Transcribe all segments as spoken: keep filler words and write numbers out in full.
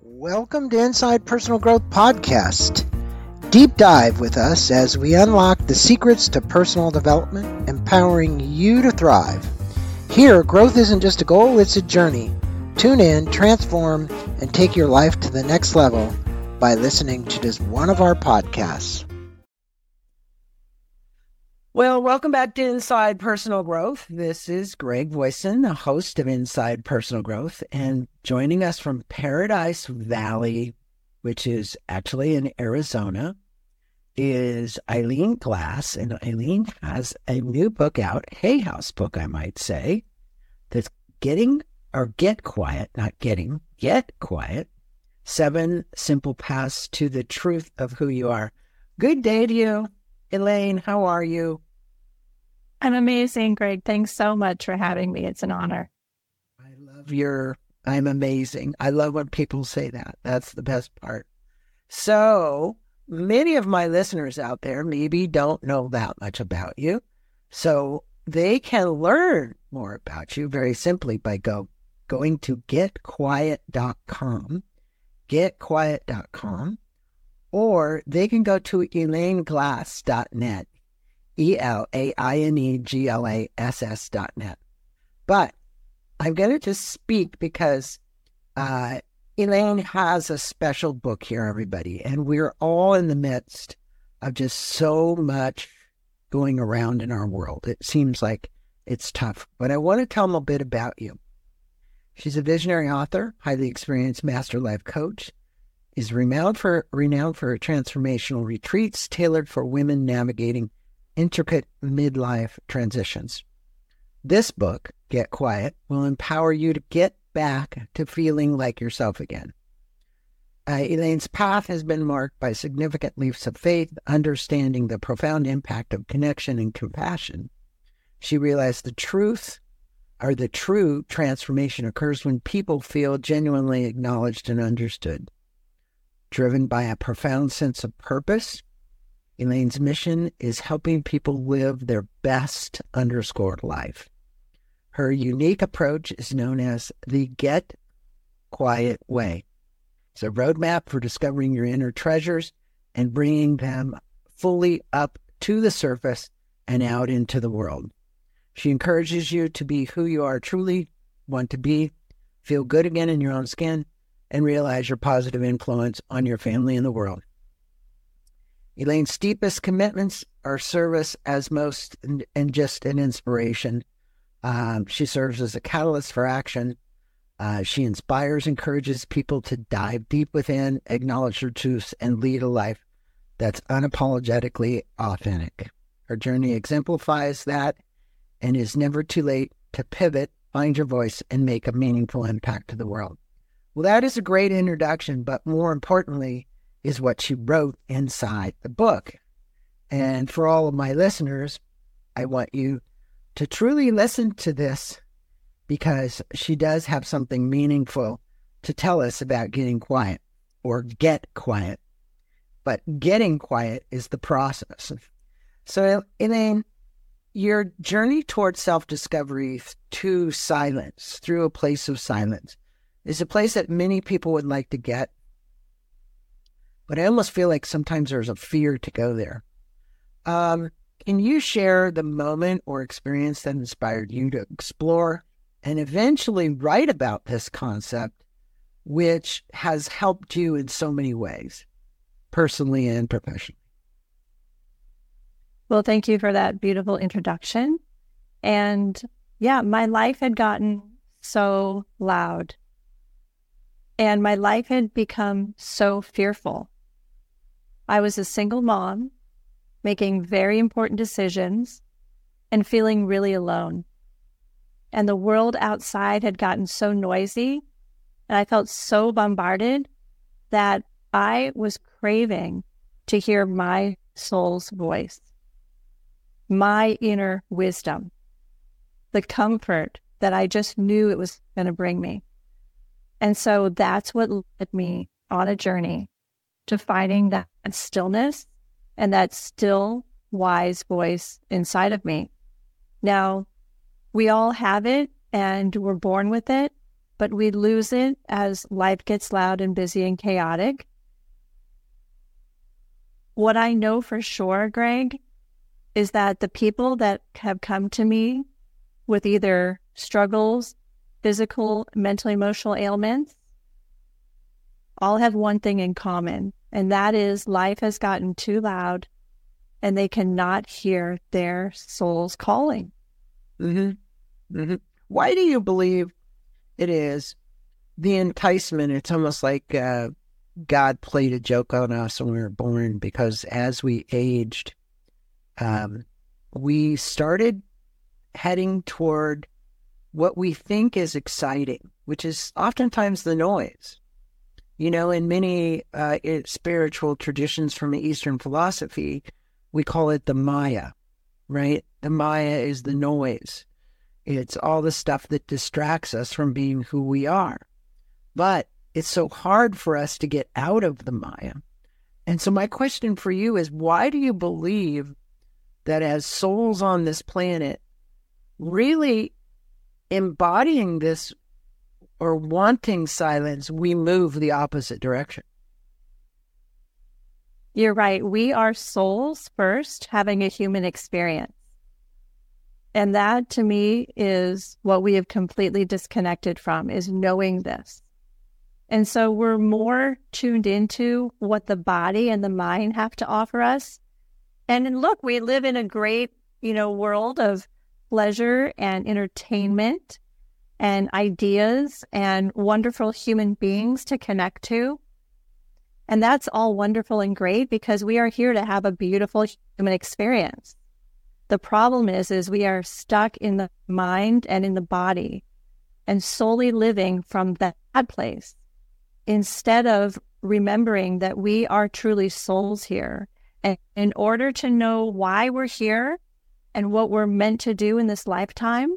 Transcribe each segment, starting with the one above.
Welcome to Inside Personal Growth Podcast. Deep dive with us as we unlock the secrets to personal development, empowering you to thrive. Here, growth isn't just a goal, it's a journey. Tune in, transform, and take your life to the next level by listening to just one of our podcasts. Well, welcome back to Inside Personal Growth. This is Greg Voisin, the host of Inside Personal Growth, and joining us from Paradise Valley, which is actually in Arizona, is Eileen Glass. And Eileen has a new book out, Hay House book, I might say, that's getting, or Get Quiet, not getting, Get Quiet, Seven Simple Paths to the Truth of Who You Are. Good day to you. Elaine, how are you? I'm amazing, Greg. Thanks so much for having me. It's an honor. I love your, I'm amazing. I love when people say that. That's the best part. So many of my listeners out there maybe don't know that much about you. So they can learn more about you very simply by go going to get quiet dot com, get quiet dot com. Or they can go to elaine glass dot net, E L A I N E G L A S S dot net. But I'm going to just speak because uh, Elaine has a special book here, everybody. And we're all in the midst of just so much going around in our world. It seems like it's tough. But I want to tell them a bit about you. She's a visionary author, highly experienced master life coach, is renowned for renowned for transformational retreats tailored for women navigating intricate midlife transitions. This book, Get Quiet, will empower you to get back to feeling like yourself again. Uh, Elaine's path has been marked by significant leaps of faith, understanding the profound impact of connection and compassion. She realized the truth, or the true transformation occurs when people feel genuinely acknowledged and understood. Driven by a profound sense of purpose, Elaine's mission is helping people live their best underscored life. Her unique approach is known as the Get Quiet Way. It's a roadmap for discovering your inner treasures and bringing them fully up to the surface and out into the world. She encourages you to be who you are truly want to be, feel good again in your own skin, and realize your positive influence on your family and the world. Elaine's deepest commitments are service as most and, and just an inspiration. Um, she serves as a catalyst for action. Uh, she inspires, encourages people to dive deep within, acknowledge their truths, and lead a life that's unapologetically authentic. Her journey exemplifies that and is never too late to pivot, find your voice, and make a meaningful impact to the world. Well, that is a great introduction, but more importantly is what she wrote inside the book. And for all of my listeners, I want you to truly listen to this because she does have something meaningful to tell us about getting quiet or get quiet. But getting quiet is the process. So, Elaine, your journey towards self-discovery to silence, through a place of silence, is a place that many people would like to get. But I almost feel like sometimes there's a fear to go there. Um, can you share the moment or experience that inspired you to explore and eventually write about this concept, which has helped you in so many ways, personally and professionally? Well, thank you for that beautiful introduction. And yeah, my life had gotten so loud. And my life had become so fearful. I was a single mom, making very important decisions and feeling really alone. And the world outside had gotten so noisy, and I felt so bombarded that I was craving to hear my soul's voice, my inner wisdom, the comfort that I just knew it was going to bring me. And so that's what led me on a journey to finding that stillness and that still, wise voice inside of me. Now, we all have it and we're born with it, but we lose it as life gets loud and busy and chaotic. What I know for sure, Greg, is that the people that have come to me with either struggles, physical, mental, emotional ailments, all have one thing in common, and that is life has gotten too loud and they cannot hear their soul's calling. Mm-hmm. Mm-hmm. Why do you believe it is the enticement? It's almost like uh, God played a joke on us when we were born, because as we aged, um, we started heading toward what we think is exciting, which is oftentimes the noise. You know, in many uh, spiritual traditions from Eastern philosophy, we call it the Maya, right? The Maya is the noise. It's all the stuff that distracts us from being who we are. But it's so hard for us to get out of the Maya. And so my question for you is, why do you believe that as souls on this planet, really embodying this or wanting silence, we move the opposite direction? You're right. We are souls first having a human experience. And that, to me, is what we have completely disconnected from, is knowing this. And so we're more tuned into what the body and the mind have to offer us. And look, we live in a great, you know, world of pleasure and entertainment and ideas and wonderful human beings to connect to. And that's all wonderful and great because we are here to have a beautiful human experience. The problem is, is we are stuck in the mind and in the body and solely living from that place instead of remembering that we are truly souls here. And in order to know why we're here and what we're meant to do in this lifetime,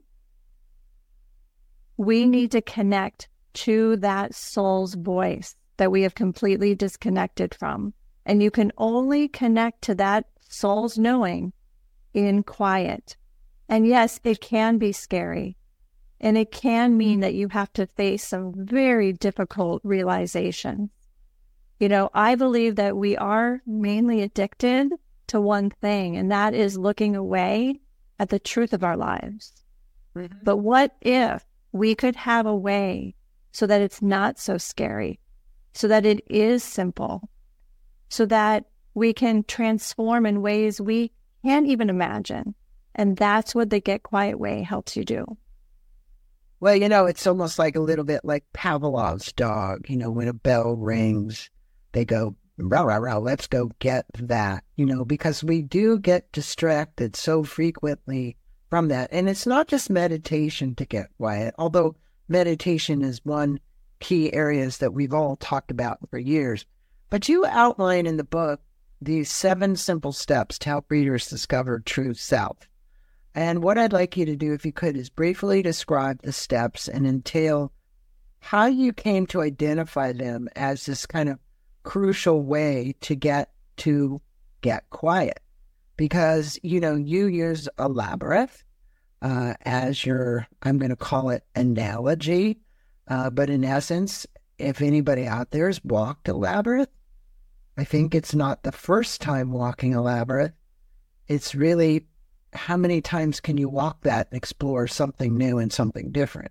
we need to connect to that soul's voice that we have completely disconnected from. And you can only connect to that soul's knowing in quiet. And yes, it can be scary. And it can mean that you have to face some very difficult realizations. You know, I believe that we are mainly addicted to one thing, and that is looking away at the truth of our lives. Mm-hmm. But what if we could have a way so that it's not so scary, so that it is simple, so that we can transform in ways we can't even imagine? And that's what the Get Quiet Way helps you do. Well, you know, it's almost like a little bit like Pavlov's dog. You know, when a bell rings, they go, rah, rah, rah, let's go get that, you know, because we do get distracted so frequently from that. And it's not just meditation to get quiet, although meditation is one key areas that we've all talked about for years. But you outline in the book these seven simple steps to help readers discover true self. And what I'd like you to do, if you could, is briefly describe the steps and entail how you came to identify them as this kind of crucial way to get to get quiet. Because, you know, you use a labyrinth uh, as your, I'm going to call it analogy. Uh, but in essence, if anybody out there has walked a labyrinth, I think it's not the first time walking a labyrinth. It's really how many times can you walk that and explore something new and something different?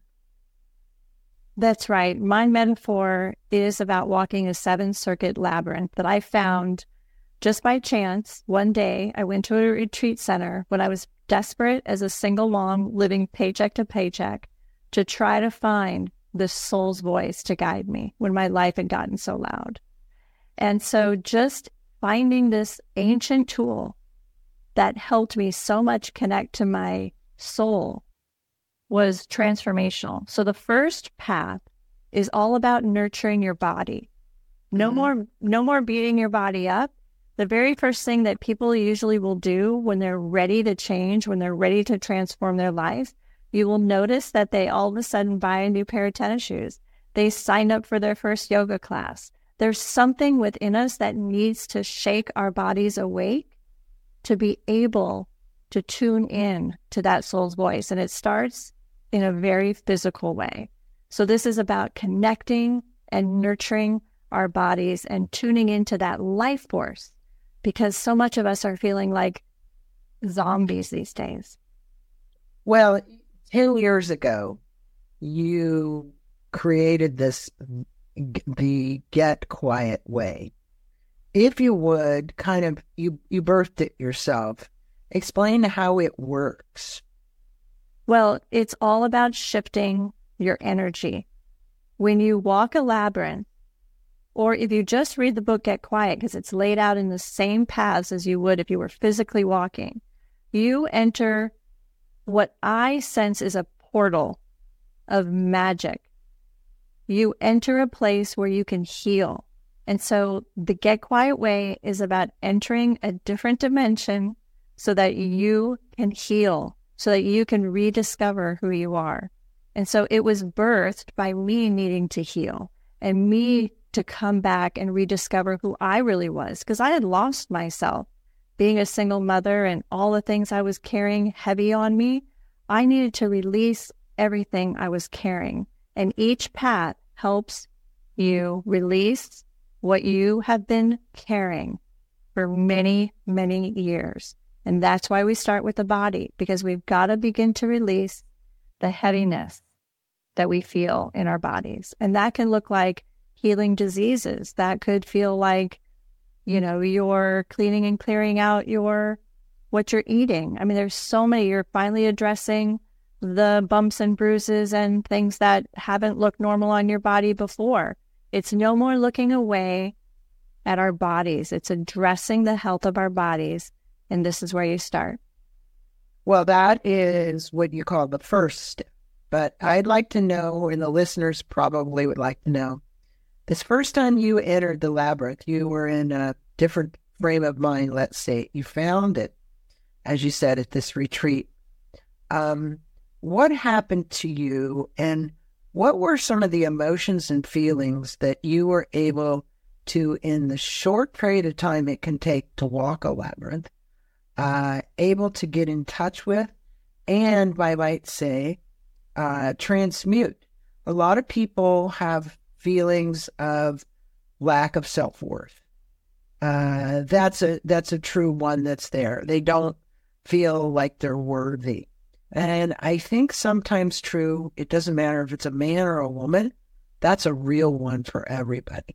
That's right. My metaphor is about walking a seven-circuit labyrinth that I found just by chance. One day, I went to a retreat center when I was desperate as a single mom living paycheck to paycheck to try to find the soul's voice to guide me when my life had gotten so loud. And so just finding this ancient tool that helped me so much connect to my soul was transformational. So the first path is all about nurturing your body. No mm-hmm. more, no more beating your body up. The very first thing that people usually will do when they're ready to change, when they're ready to transform their life, you will notice that they all of a sudden buy a new pair of tennis shoes. They sign up for their first yoga class. There's something within us that needs to shake our bodies awake to be able to tune in to that soul's voice. And it starts in a very physical way. So this is about connecting and nurturing our bodies and tuning into that life force, because so much of us are feeling like zombies these days. Well, ten years ago, you created this, the Get Quiet Way. If you would, kind of, you, you birthed it yourself. Explain how it works. Well, it's all about shifting your energy. When you walk a labyrinth, or if you just read the book Get Quiet, because it's laid out in the same paths as you would if you were physically walking, you enter what I sense is a portal of magic. You enter a place where you can heal. And so the Get Quiet Way is about entering a different dimension so that you can heal, so that you can rediscover who you are. And so it was birthed by me needing to heal and me to come back and rediscover who I really was, because I had lost myself. Being a single mother and all the things I was carrying heavy on me, I needed to release everything I was carrying. And each path helps you release what you have been carrying for many, many years. And that's why we start with the body, because we've got to begin to release the heaviness that we feel in our bodies. And that can look like healing diseases. That could feel like, you know, you're cleaning and clearing out your, what you're eating. I mean, there's so many. You're finally addressing the bumps and bruises and things that haven't looked normal on your body before. It's no more looking away at our bodies. It's addressing the health of our bodies. And this is where you start. Well, that is what you call the first step. But I'd like to know, and the listeners probably would like to know, this first time you entered the labyrinth, you were in a different frame of mind, let's say. You found it, as you said, at this retreat. Um, what happened to you, and what were some of the emotions and feelings that you were able to, in the short period of time it can take to walk a labyrinth, uh, able to get in touch with, and I might say, uh, transmute? A lot of people have feelings of lack of self-worth. Uh, that's a that's a true one that's there. They don't feel like they're worthy. And I think sometimes true, it doesn't matter if it's a man or a woman, that's a real one for everybody.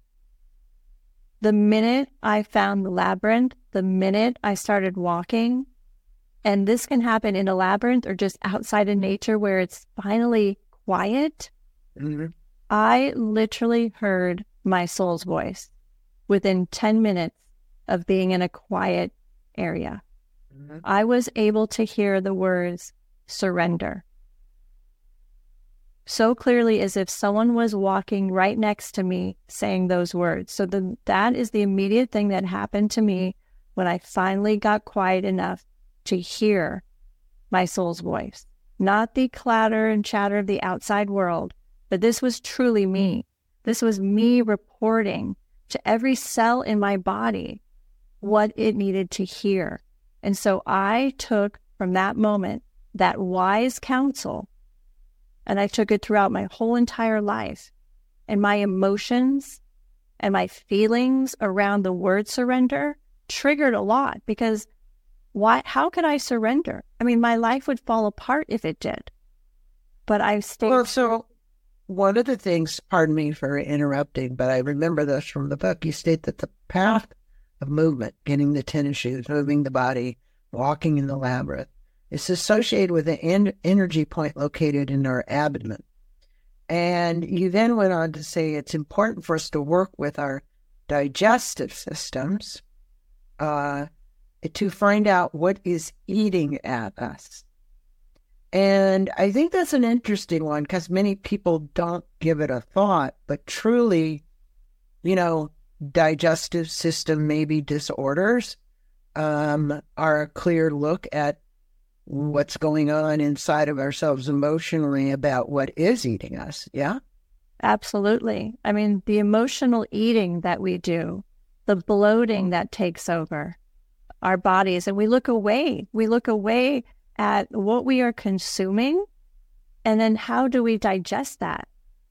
The minute I found the labyrinth, the minute I started walking, and this can happen in a labyrinth or just outside in nature where it's finally quiet, Mm-hmm. I literally heard my soul's voice within ten minutes of being in a quiet area. Mm-hmm. I was able to hear the words, surrender, so clearly as if someone was walking right next to me saying those words. So the, that is the immediate thing that happened to me when I finally got quiet enough to hear my soul's voice. Not the clatter and chatter of the outside world, but this was truly me. This was me reporting to every cell in my body what it needed to hear. And so I took from that moment that wise counsel, and I took it throughout my whole entire life. And my emotions and my feelings around the word surrender triggered a lot, because why? How could I surrender? I mean, my life would fall apart if it did. But I stayed. Well, so one of the things, pardon me for interrupting, but I remember this from the book, you state that the path of movement, getting the tennis shoes, moving the body, walking in the labyrinth, is associated with an en- energy point located in our abdomen. And you then went on to say it's important for us to work with our digestive systems uh, to find out what is eating at us. And I think that's an interesting one, because many people don't give it a thought, but truly, you know, digestive system maybe disorders um, are a clear look at what's going on inside of ourselves emotionally about what is eating us. Yeah? Absolutely. I mean, the emotional eating that we do, the bloating that takes over our bodies, and we look away. We look away at what we are consuming, and then how do we digest that?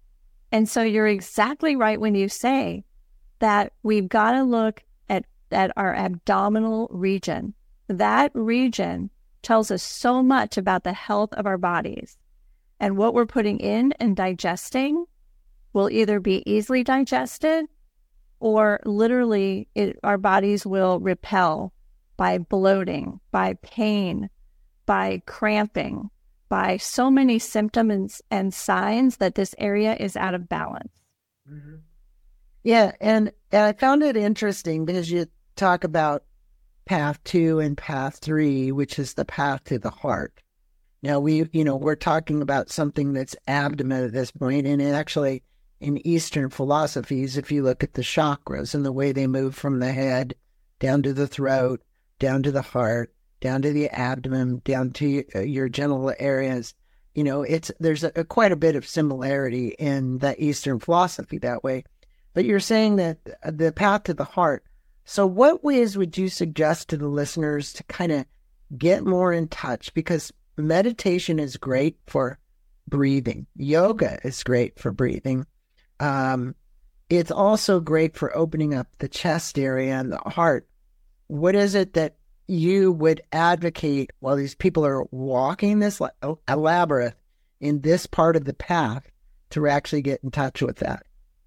And so you're exactly right when you say that we've got to look at, at our abdominal region. That region tells us so much about the health of our bodies. And what we're putting in and digesting will either be easily digested or literally it, our bodies will repel by bloating, by pain, by cramping, by so many symptoms and signs that this area is out of balance. Mm-hmm. Yeah, and, and I found it interesting because you talk about path two and path three, which is the path to the heart. Now, we, you know, we're talking about something that's abdomen at this point, and it actually, in Eastern philosophies, if you look at the chakras and the way they move from the head down to the throat, down to the heart, down to the abdomen, down to your genital areas, you know, it's there's a, a, quite a bit of similarity in the Eastern philosophy that way. But you're saying that the path to the heart. So what ways would you suggest to the listeners to kind of get more in touch? Because meditation is great for breathing. Yoga is great for breathing. Um, it's also great for opening up the chest area and the heart. What is it that you would advocate while these people are walking this a labyrinth in this part of the path to actually get in touch with that?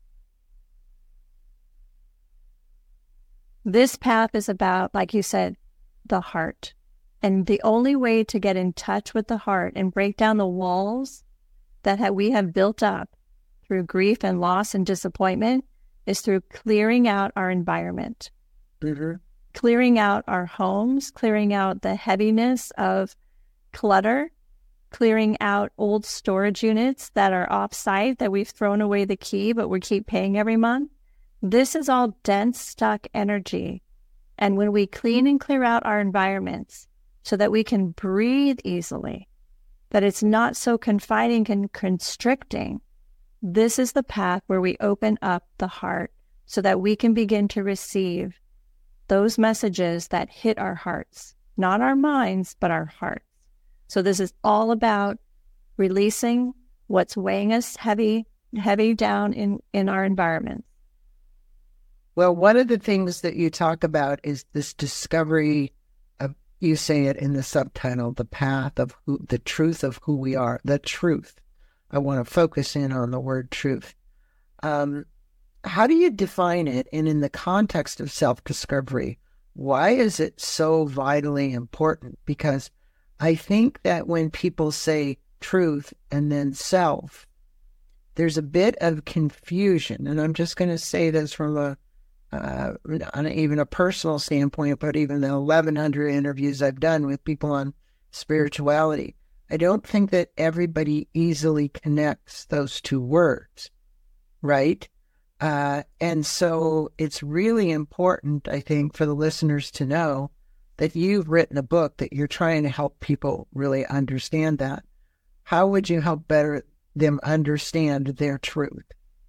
This path is about, like you said, the heart. And the only way to get in touch with the heart and break down the walls that ha- we have built up through grief and loss and disappointment is through clearing out our environment. Mm-hmm. Clearing out our homes, clearing out the heaviness of clutter, clearing out old storage units that are off-site that we've thrown away the key, but we keep paying every month. This is all dense, stuck energy. And when we clean and clear out our environments so that we can breathe easily, that it's not so confining and constricting, this is the path where we open up the heart so that we can begin to receive those messages that hit our hearts, not our minds, but our hearts. So this is all about releasing what's weighing us heavy, heavy down in, in our environment. Well, one of the things that you talk about is this discovery of, you say it in the subtitle, the path of who, the truth of who we are, the truth. I want to focus in on the word truth. Um, how do you define it? And in the context of self-discovery, why is it so vitally important? Because I think that when people say truth and then self, there's a bit of confusion. And I'm just going to say this from a Uh, on even a personal standpoint, but even the eleven hundred interviews I've done with people on spirituality, I don't think that everybody easily connects those two words, right? Uh, and so it's really important, I think, for the listeners to know that you've written a book that you're trying to help people really understand that. How would you help better them understand their truth?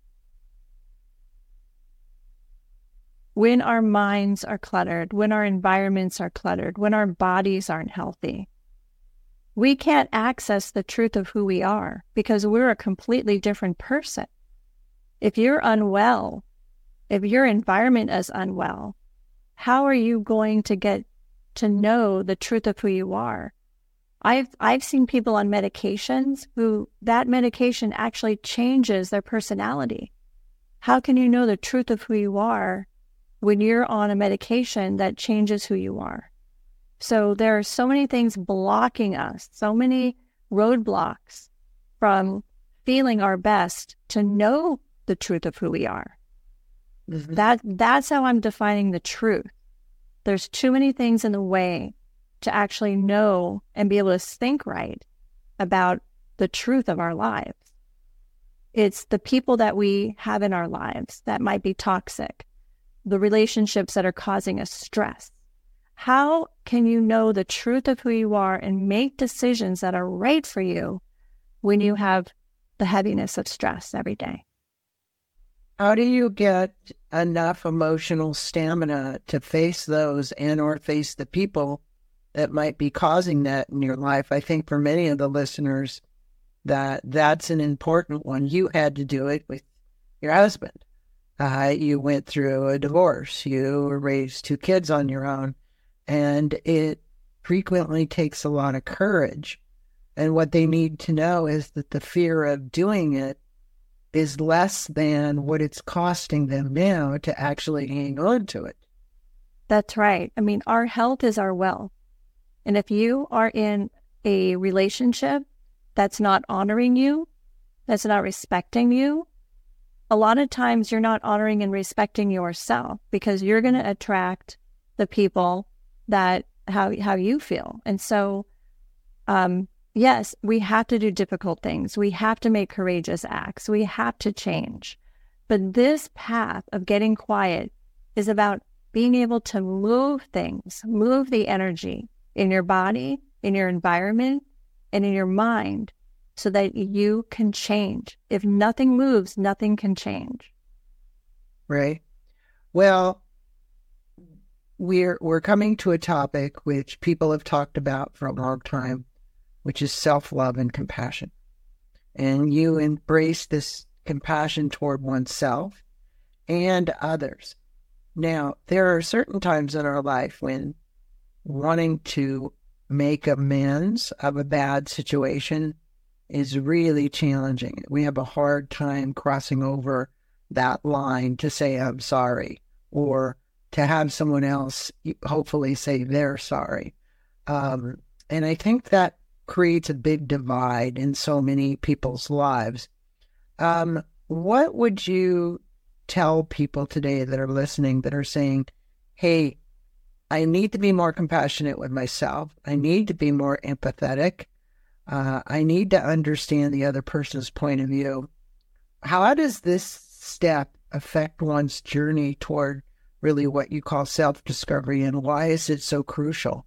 When our minds are cluttered, when our environments are cluttered, when our bodies aren't healthy, we can't access the truth of who we are because we're a completely different person. If you're unwell, if your environment is unwell, how are you going to get to know the truth of who you are? I've I've seen people on medications who that medication actually changes their personality. How can you know the truth of who you are when you're on a medication that changes who you are? So there are so many things blocking us, so many roadblocks from feeling our best to know the truth of who we are. Mm-hmm. That that's how I'm defining the truth. There's too many things in the way to actually know and be able to think right about the truth of our lives. It's the people that we have in our lives that might be toxic, the relationships that are causing us stress. How can you know the truth of who you are and make decisions that are right for you when you have the heaviness of stress every day? How do you get enough emotional stamina to face those and or face the people that might be causing that in your life? I think for many of the listeners, that that's an important one. You had to do it with your husband. Uh, you went through a divorce. You raised two kids on your own. And it frequently takes a lot of courage. And what they need to know is that the fear of doing it is less than what it's costing them now to actually hang on to it. That's right. I mean, our health is our wealth. And if you are in a relationship that's not honoring you, that's not respecting you, a lot of times you're not honoring and respecting yourself, because you're going to attract the people that how how you feel. And so, um, yes, we have to do difficult things. We have to make courageous acts. We have to change. But this path of getting quiet is about being able to move things, move the energy in your body, in your environment, and in your mind, so that you can change. If nothing moves, nothing can change. Right. Well, we're we're coming to a topic which people have talked about for a long time, which is self-love and compassion. And you embrace this compassion toward oneself and others. Now, there are certain times in our life when wanting to make amends of a bad situation is really challenging. We have a hard time crossing over that line to say, I'm sorry, or to have someone else hopefully say they're sorry. Um, and I think that creates a big divide in so many people's lives. Um, what would you tell people today that are listening that are saying, hey, I need to be more compassionate with myself. I need to be more empathetic. Uh, I need to understand the other person's point of view. How does this step affect one's journey toward really what you call self-discovery, and why is it so crucial?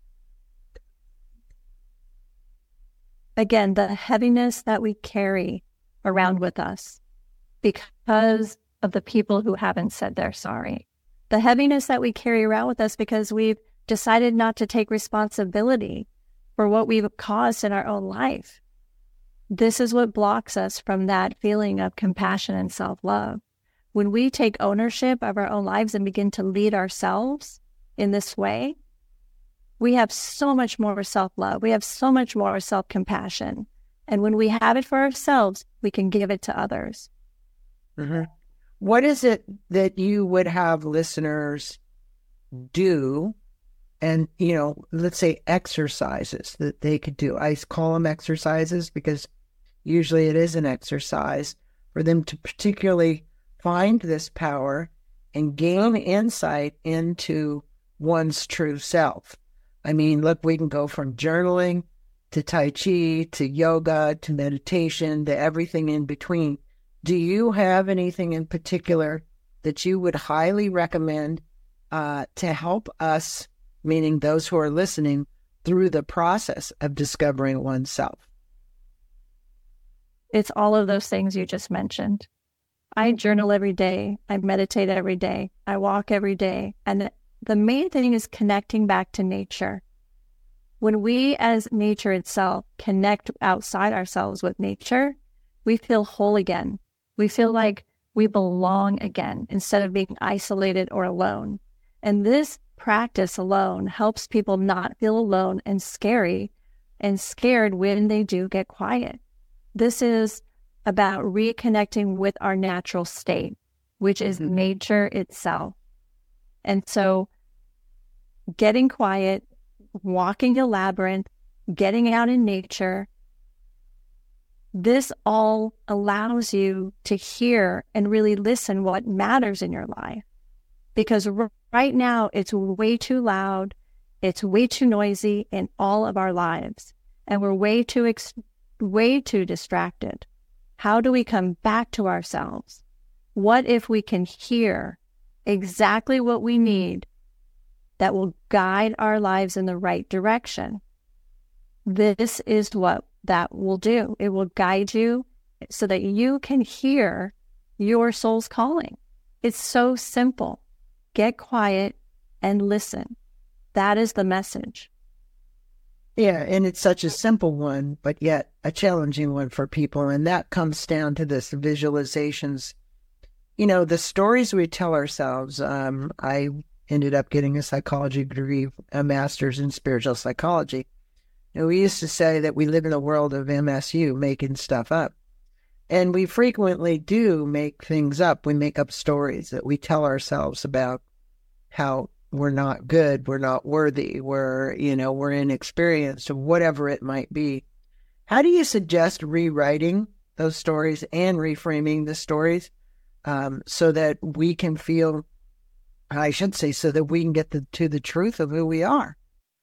Again, the heaviness that we carry around with us because of the people who haven't said they're sorry. The heaviness that we carry around with us because we've decided not to take responsibility for what we've caused in our own life. This is what blocks us from that feeling of compassion and self-love. When we take ownership of our own lives and begin to lead ourselves in this way, we have so much more self-love. We have so much more self-compassion. And when we have it for ourselves, we can give it to others. Mm-hmm. What is it that you would have listeners do? And, you know, let's say exercises that they could do. I call them exercises because usually it is an exercise for them to particularly find this power and gain insight into one's true self. I mean, look, we can go from journaling to Tai Chi to yoga to meditation to everything in between. Do you have anything in particular that you would highly recommend uh, to help us, meaning those who are listening, through the process of discovering oneself? It's all of those things you just mentioned. I journal every day. I meditate every day. I walk every day. And the main thing is connecting back to nature. When we, as nature itself, connect outside ourselves with nature, we feel whole again. We feel like we belong again instead of being isolated or alone. And this practice alone helps people not feel alone and scary and scared when they do get quiet. This is about reconnecting with our natural state, which is nature itself. And so getting quiet, walking the labyrinth, getting out in nature, this all allows you to hear and really listen what matters in your life. Because r- right now it's way too loud, it's way too noisy in all of our lives, and we're way too ex- way too distracted. How do we come back to ourselves? What if we can hear exactly what we need that will guide our lives in the right direction? This is what that will do. It will guide you so that you can hear your soul's calling. It's so simple. Get quiet and listen. That is the message. Yeah, and it's such a simple one, but yet a challenging one for people. And that comes down to this visualizations. You know, the stories we tell ourselves. Um, I ended up getting a psychology degree, a master's in spiritual psychology. And we used to say that we live in a world of M S U, making stuff up. And we frequently do make things up. We make up stories that we tell ourselves about how we're not good, we're not worthy, we're, you know, we're inexperienced, or whatever it might be. How do you suggest rewriting those stories and reframing the stories um, so that we can feel, I should say, so that we can get the, to the truth of who we are?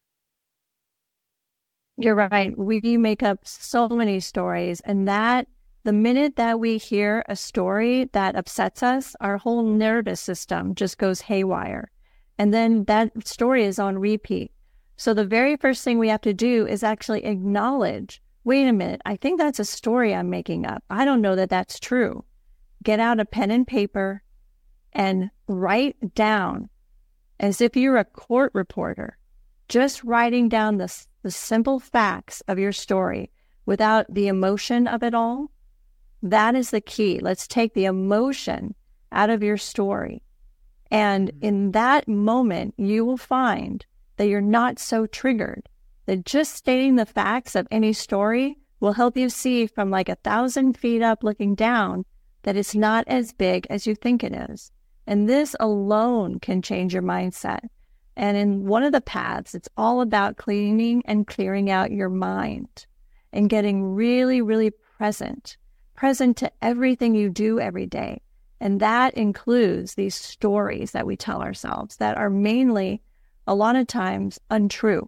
You're right. We make up so many stories, and that the minute that we hear a story that upsets us, our whole nervous system just goes haywire. And then that story is on repeat. So the very first thing we have to do is actually acknowledge, wait a minute, I think that's a story I'm making up. I don't know that that's true. Get out a pen and paper and write down, as if you're a court reporter, just writing down the, the simple facts of your story without the emotion of it all. That is the key. Let's take the emotion out of your story. And in that moment, you will find that you're not so triggered, that just stating the facts of any story will help you see from like a thousand feet up looking down that it's not as big as you think it is. And this alone can change your mindset. And in one of the paths, it's all about cleaning and clearing out your mind and getting really, really present, present to everything you do every day. And that includes these stories that we tell ourselves that are mainly, a lot of times, untrue.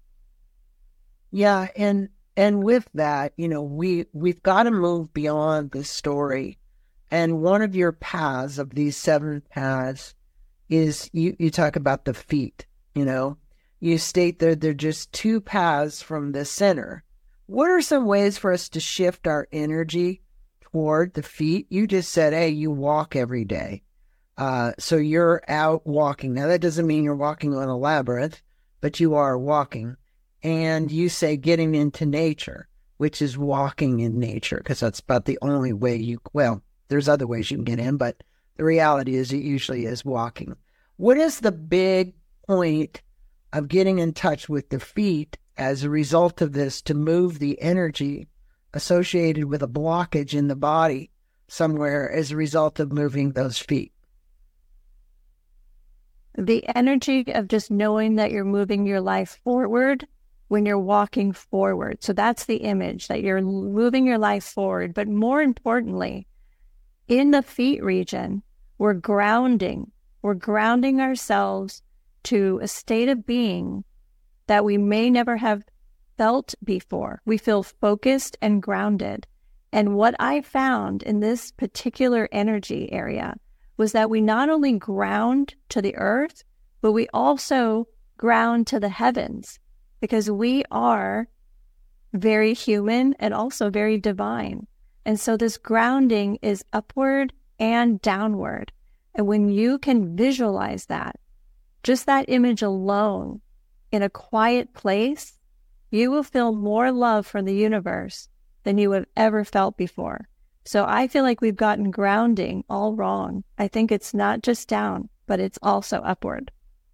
Yeah, and and with that, you know, we, we've got to move beyond the story. And one of your paths of these seven paths is, you, you talk about the feet, you know. You state that they're just two paths from the center. What are some ways for us to shift our energy toward the feet? You just said, hey, you walk every day. Uh, so you're out walking. Now, that doesn't mean you're walking on a labyrinth, but you are walking. And you say getting into nature, which is walking in nature, because that's about the only way you, well, there's other ways you can get in, but the reality is it usually is walking. What is the big point of getting in touch with the feet as a result of this to move the energy associated with a blockage in the body somewhere as a result of moving those feet? The energy of just knowing that you're moving your life forward when you're walking forward. So that's the image, that you're moving your life forward. But more importantly, in the feet region, we're grounding. We're grounding ourselves to a state of being that we may never have felt before. We feel focused and grounded. And what I found in this particular energy area was that we not only ground to the earth, but we also ground to the heavens, because we are very human and also very divine. And so this grounding is upward and downward. And when you can visualize that, just that image alone in a quiet place, you will feel more love from the universe than you have ever felt before. So I feel like we've gotten grounding all wrong. I think it's not just down, but it's also upward.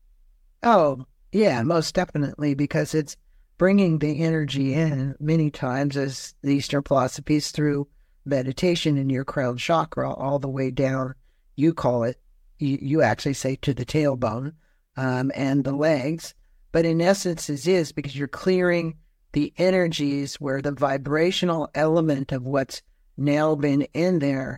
Oh, yeah, most definitely, because it's bringing the energy in many times, as the Eastern philosophies, through meditation in your crown chakra all the way down. You call it, you, you actually say to the tailbone um, and the legs. But in essence, it is because you're clearing the energies where the vibrational element of what's now been in there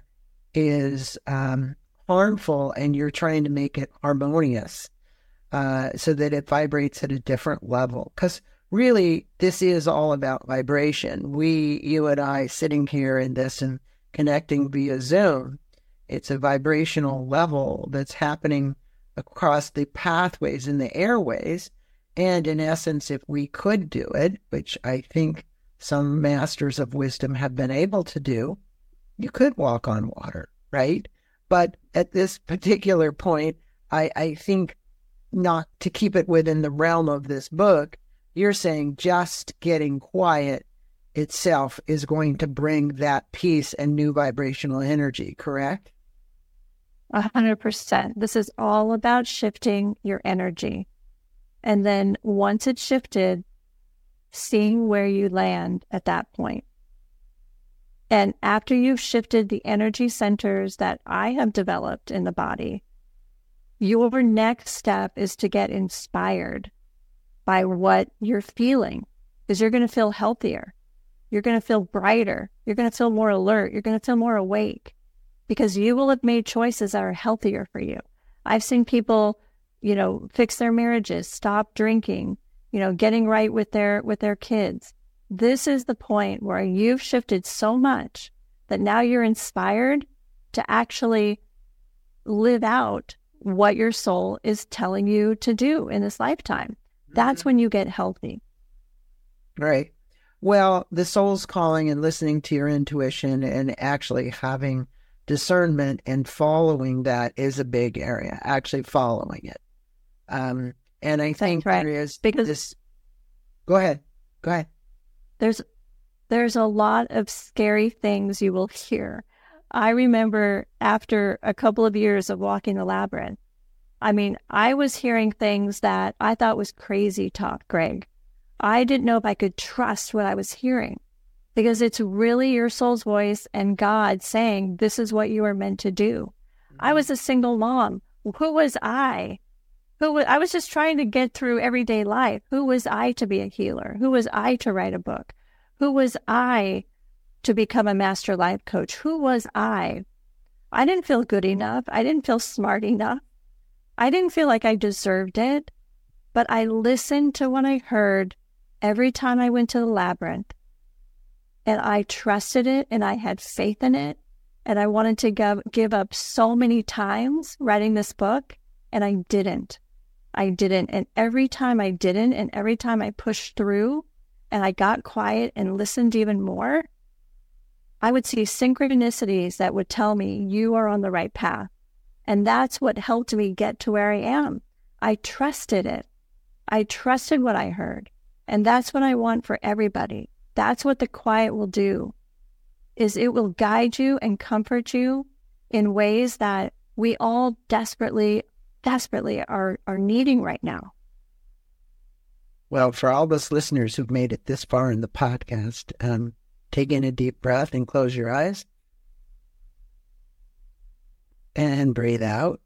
is um, harmful, and you're trying to make it harmonious uh, so that it vibrates at a different level. Because really, this is all about vibration. We, you and I, sitting here in this and connecting via Zoom, it's a vibrational level that's happening across the pathways and the airways. And in essence, if we could do it, which I think some masters of wisdom have been able to do, you could walk on water, right? But at this particular point, I, I think, not to keep it within the realm of this book, you're saying just getting quiet itself is going to bring that peace and new vibrational energy, correct? A hundred percent. This is all about shifting your energy. And then once it's shifted, seeing where you land at that point. And after you've shifted the energy centers that I have developed in the body, your next step is to get inspired by what you're feeling, because you're going to feel healthier. You're going to feel brighter. You're going to feel more alert. You're going to feel more awake, because you will have made choices that are healthier for you. I've seen people, you know, fix their marriages, stop drinking, you know, getting right with their with their kids. This is the point where you've shifted so much that now you're inspired to actually live out what your soul is telling you to do in this lifetime. That's when you get healthy. Right. Well, the soul's calling and listening to your intuition and actually having discernment and following that is a big area, actually following it. Um, and I think right. there is because this. Go ahead. Go ahead. There's, there's a lot of scary things you will hear. I remember after a couple of years of walking the labyrinth, I mean, I was hearing things that I thought was crazy talk, Greg. I didn't know if I could trust what I was hearing, because it's really your soul's voice and God saying, this is what you are meant to do. Mm-hmm. I was a single mom. Who was I? Who was, I was just trying to get through everyday life. Who was I to be a healer? Who was I to write a book? Who was I to become a master life coach? Who was I? I didn't feel good enough. I didn't feel smart enough. I didn't feel like I deserved it, but I listened to what I heard every time I went to the labyrinth, and I trusted it, and I had faith in it, and I wanted to give, give up so many times writing this book, and I didn't. I didn't, and every time I didn't, and every time I pushed through, and I got quiet and listened even more, I would see synchronicities that would tell me you are on the right path. And that's what helped me get to where I am. I trusted it. I trusted what I heard. And that's what I want for everybody. That's what the quiet will do, is it will guide you and comfort you in ways that we all desperately, desperately are, are needing right now. Well, for all those listeners who've made it this far in the podcast, um, take in a deep breath and close your eyes. And breathe out.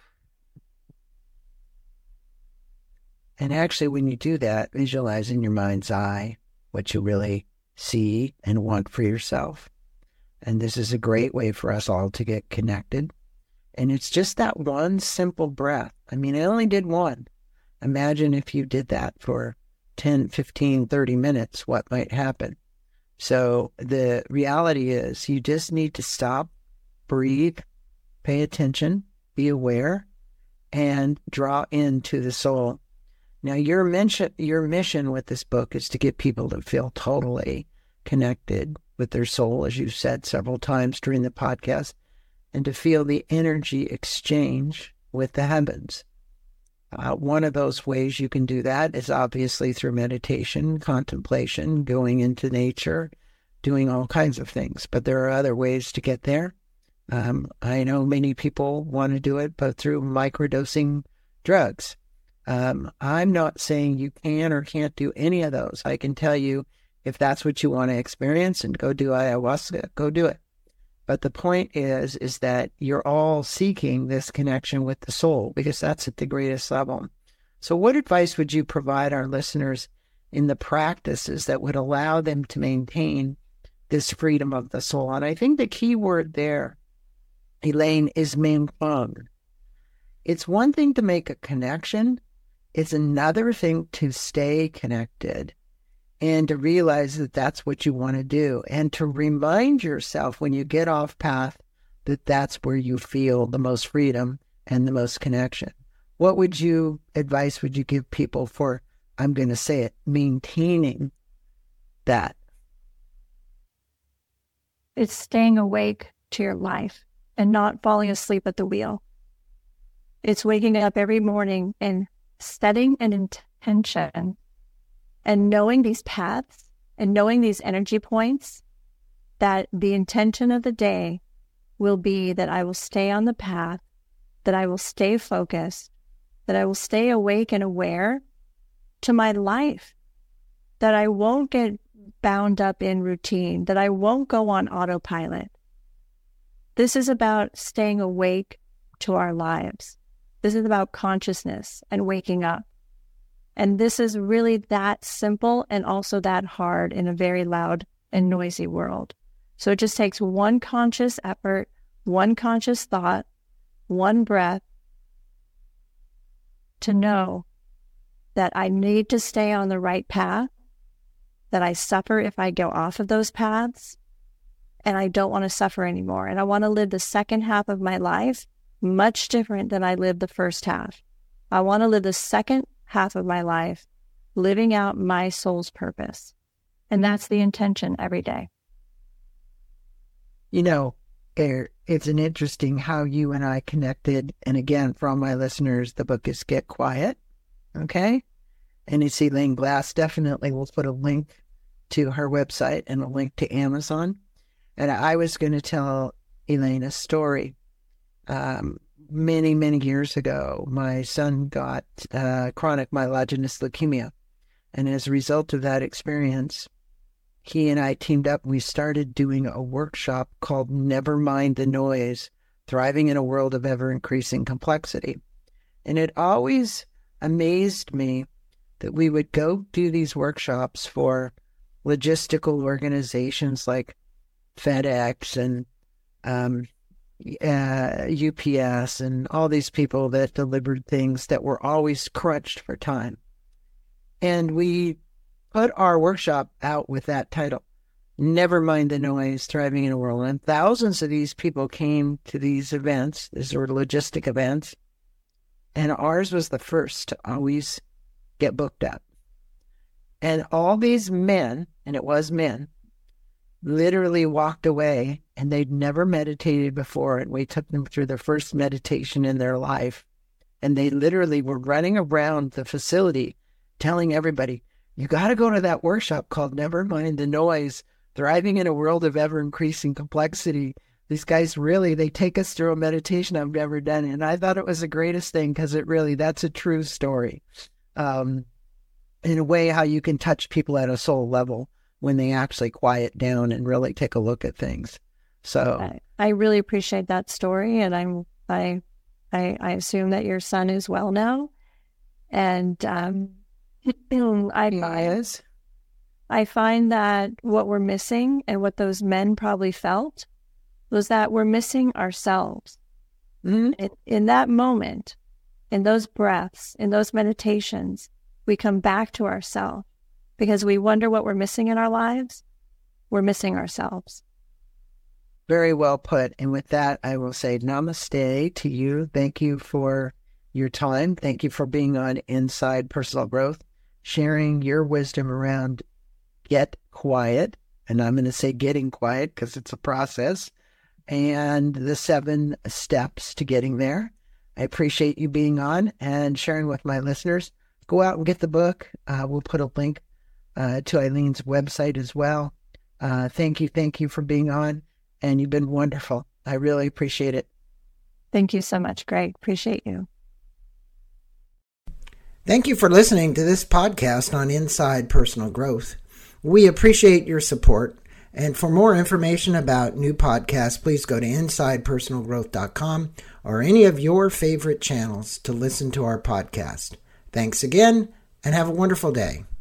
And actually, when you do that, visualize in your mind's eye what you really see and want for yourself. And this is a great way for us all to get connected. And it's just that one simple breath. I mean, I only did one. Imagine if you did that for ten, fifteen, thirty minutes, what might happen. So the reality is you just need to stop, breathe, pay attention, be aware, and draw into the soul. Now, your mission, your mission with this book is to get people to feel totally connected with their soul, as you said several times during the podcast, and to feel the energy exchange with the heavens. Uh, one of those ways you can do that is obviously through meditation, contemplation, going into nature, doing all kinds of things. But there are other ways to get there. Um, I know many people want to do it, but through microdosing drugs. Um, I'm not saying you can or can't do any of those. I can tell you, if that's what you want to experience and go do ayahuasca, go do it. But the point is, is that you're all seeking this connection with the soul, because that's at the greatest level. So what advice would you provide our listeners in the practices that would allow them to maintain this freedom of the soul? And I think the key word there, Elaine, is maintain. It's one thing to make a connection. It's another thing to stay connected and to realize that that's what you want to do, and to remind yourself when you get off path that that's where you feel the most freedom and the most connection. What would you, advice would you give people for, I'm going to say it, maintaining that? It's staying awake to your life and not falling asleep at the wheel. It's waking up every morning and setting an intention And knowing these paths and knowing these energy points, that the intention of the day will be that I will stay on the path, that I will stay focused, that I will stay awake and aware to my life, that I won't get bound up in routine, that I won't go on autopilot. This is about staying awake to our lives. This is about consciousness and waking up. And this is really that simple and also that hard in a very loud and noisy world. So it just takes one conscious effort, one conscious thought, one breath to know that I need to stay on the right path, that I suffer if I go off of those paths, and I don't want to suffer anymore. And I want to live the second half of my life much different than I lived the first half. I want to live the second half of my life living out my soul's purpose. And that's the intention every day. You know, it's an interesting how you and I connected. And again, for all my listeners, the book is Get Quiet. Okay? And it's Elaine Glass. Definitely we'll put a link to her website and a link to Amazon. And I was going to tell Elaine a story. Um, many, many years ago, my son got uh, chronic myelogenous leukemia. And as a result of that experience, he and I teamed up and we started doing a workshop called Never Mind the Noise, Thriving in a World of Ever-Increasing Complexity. And it always amazed me that we would go do these workshops for logistical organizations like FedEx and um, uh, U P S and all these people that delivered things that were always crunched for time. And we put our workshop out with that title, Never Mind the Noise, Thriving in a World. And thousands of these people came to these events. These were logistic events. And ours was the first to always get booked up. And all these men, and it was men, literally walked away and they'd never meditated before. And we took them through their first meditation in their life. And they literally were running around the facility telling everybody, you got to go to that workshop called Never Mind the Noise, Thriving in a World of Ever-Increasing Complexity. These guys really, they take us through a meditation I've never done. And I thought it was the greatest thing because it really, that's a true story. Um, in a way, how you can touch people at a soul level when they actually quiet down and really take a look at things. So I, I really appreciate that story. And I'm, I, I, I assume that your son is well now. And um, I, Yes. I find that what we're missing and what those men probably felt was that we're missing ourselves. Mm-hmm. In, in that moment, in those breaths, in those meditations, we come back to ourselves because we wonder what we're missing in our lives. We're missing ourselves. Very well put. And with that, I will say namaste to you. Thank you for your time. Thank you for being on Inside Personal Growth, sharing your wisdom around Get Quiet. And I'm going to say getting quiet because it's a process, and the seven steps to getting there. I appreciate you being on and sharing with my listeners. Go out and get the book. Uh, we'll put a link uh, to Eileen's website as well. Uh, thank you. Thank you for being on. And you've been wonderful. I really appreciate it. Thank you so much, Greg. Appreciate you. Thank you for listening to this podcast on Inside Personal Growth. We appreciate your support. And for more information about new podcasts, please go to inside personal growth dot com or any of your favorite channels to listen to our podcast. Thanks again, and have a wonderful day.